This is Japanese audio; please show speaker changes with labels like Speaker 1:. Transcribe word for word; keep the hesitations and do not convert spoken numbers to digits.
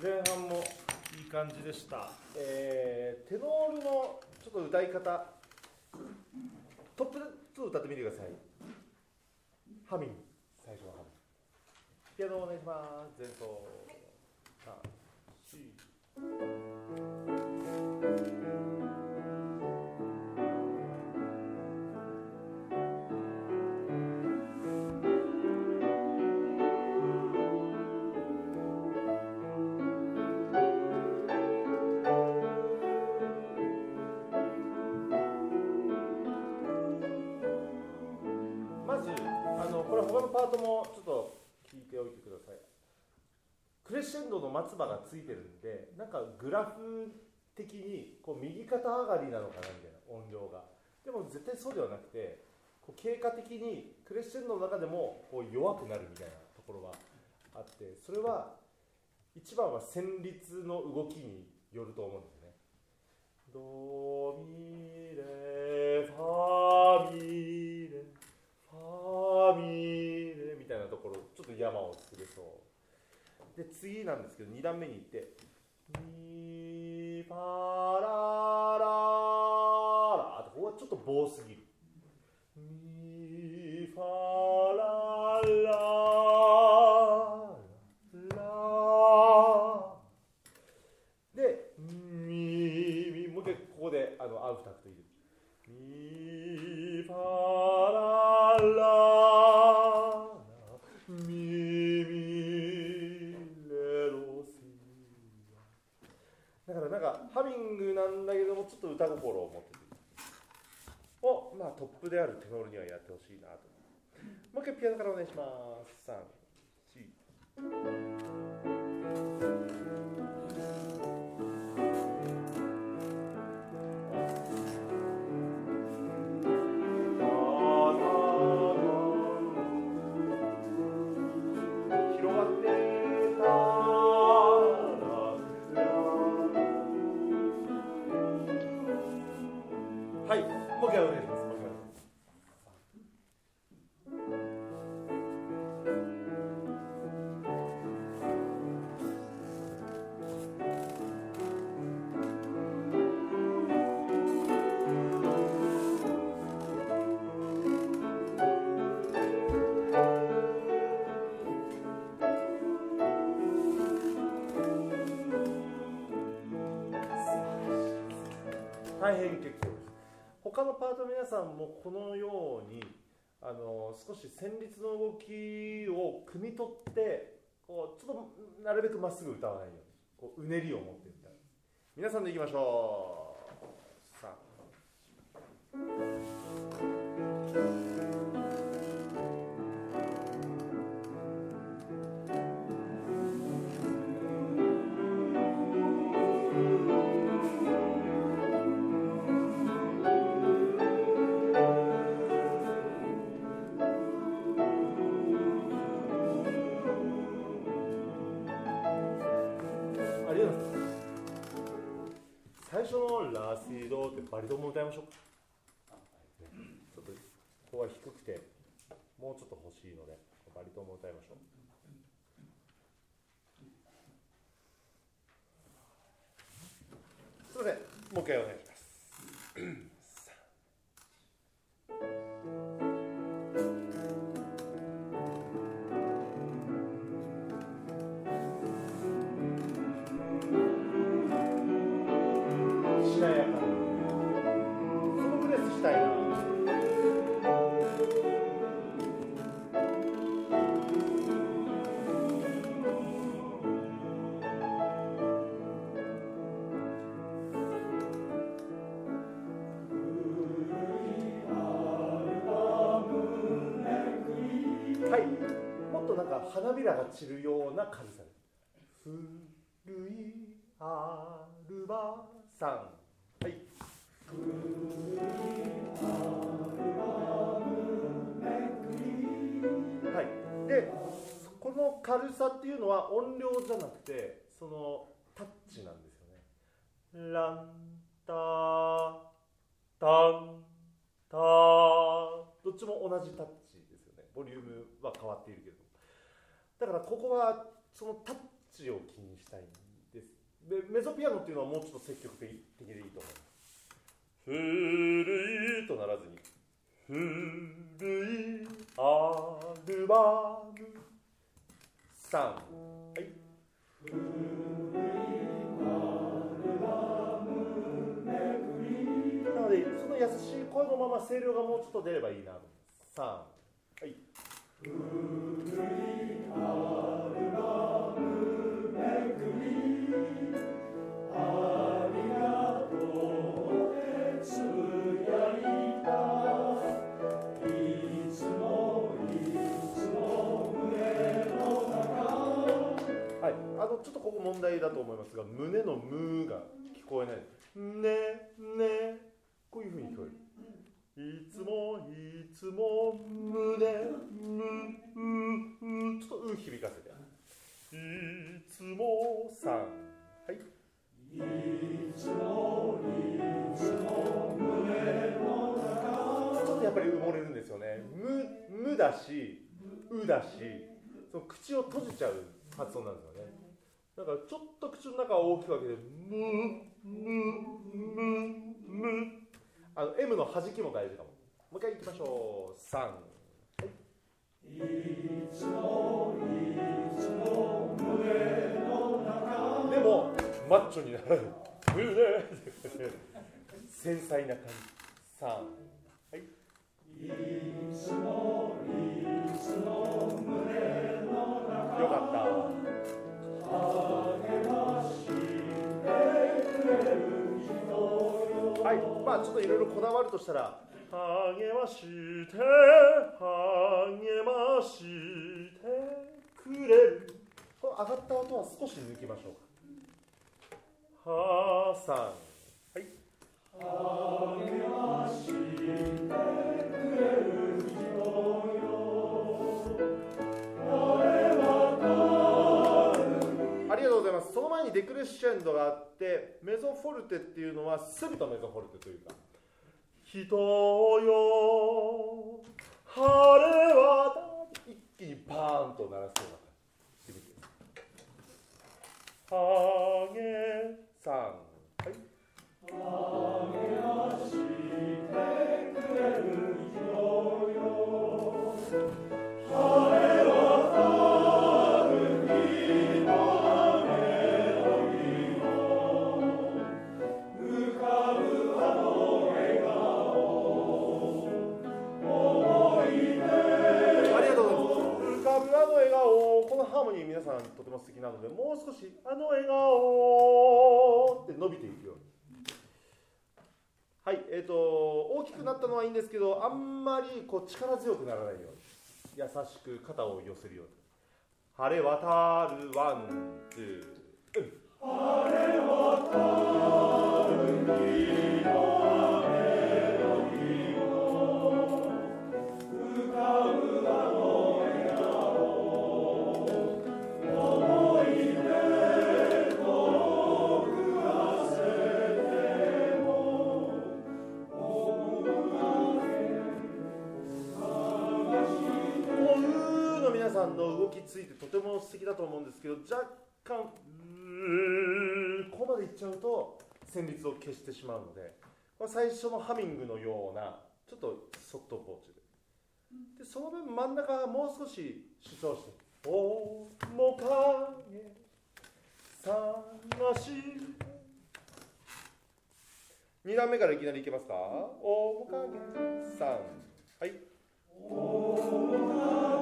Speaker 1: 前半もいい感じでした、えー、テノールのちょっと歌い方、トップツー歌ってみてください。ハミング、最初のハミング。ピアノお願いします。前奏さん、よん。これ他のパートもちょっと聞いておいてください。クレッシェンドの松葉がついてるんで、なんかグラフ的にこう右肩上がりなのかなみたいな音量が。でも絶対そうではなくて、こう経過的にクレッシェンドの中でもこう弱くなるみたいなところがあって、それは一番は旋律の動きによると思うんですね。ドミレファミレファミレみたいなところ、ちょっと山を作れそう。で、次なんですけど、に段目に行って、ミファラララ、あとここはちょっと棒すぎる。ミファラララで、ミミもう一回ここであのアウフタクト入れる。ミファララミミレロシア。だからなんかハミングなんだけどもちょっと歌心を持ってるを、まあ、トップであるテノールにはやってほしいなと。もう一回ピアノからお願いします。さん、よん。はい、もう一回お願いします。もう一回お願いします。大変結構です。他のパートの皆さんもこのようにあの少し旋律の動きを汲み取ってこうちょっとなるべくまっすぐ歌わないようにこううねりを持って歌う。皆さんでいきましょう。さあ最初のラシドってバリトンも歌いましょうか。ちょっとここは低くてもうちょっと欲しいのでバリトンも歌いましょう。すいません、もう一回お願いします。しなやかにそのプレスしたいな。はい、もっとなんか花びらが散るような軽さで。古いアルバさん、はい。古いアルバムめくり。はい。で、この軽さっていうのは音量じゃなくて、そのタッチなんですよね。ランタタンタどっちも同じタッチですよね。ボリュームは変わっているけれども。だからここはそのタッチを気にしたいんメゾピアノっていうのはもうちょっと積極的でいいと思います。古いとならずに、古いアルバムさん、はい、古いアルバムめくり、なのでその優しい声のまま声量がもうちょっと出ればいいなと思います。さん、はい、古いアルバムめくり、ありがとうってつぶやいた、いつもいつも胸の中、はい、あのちょっとここ問題だと思いますが、胸のムーが聞こえない。ねね、こういうふうに聞こえる。いつもいつも胸むうう、ちょっとう響かせて、いつもさん、はい、いつもいつも胸の中、ちょっとやっぱり埋もれるんですよね。むむだしうだし、その口を閉じちゃう発音なんですよね。だからちょっと口の中を大きく開けてむむむむ、あの M の弾きも大事かも。もう一回いきましょう。さん、はい、いつもいつも胸の中、でもマッチョにならない胸繊細な感じ。さん、はい、いつもいつも胸の中、よかった。励ましてくれる人よ、はい、まあちょっといろいろこだわるとしたら、励まして励ましてくれる、この上がった音は少し抜きましょうか。はーさん、はい、励ましてくれる人よ、誰はありがとうございます。その前にデクレッシェンドがあって、メゾフォルテっていうのはスビとメゾフォルテというか、人よ晴れ渡り、一気にバーンと鳴らすような響きです。はげさん、はい、励ましてくれる人よ、晴れ渡る日のメロディを、浮かぶあの笑顔、思い出、ありがとうございます。浮かぶあの笑顔、このハーモニー皆さんとても素敵なので、もう少しあの笑顔って伸びていくように。はい、えーと、大きくなったのはいいんですけど、あんまりこう力強くならないように、優しく肩を寄せるように。晴れ渡るワン、ツー、うん、晴れ渡る日のメロディを、浮かぶあの笑顔、思い出遠くはせても、思うだけ探し、こういうの皆さんの動きついてとても素敵だと思うんですけど、若干うーここまでいっちゃうと旋律を消してしまうので、これ最初のハミングのようなちょっとソフトポーチで、でその分真ん中はもう少し主張して、面影探し、に段目からいきなりいけますか。面影さん、はい、面影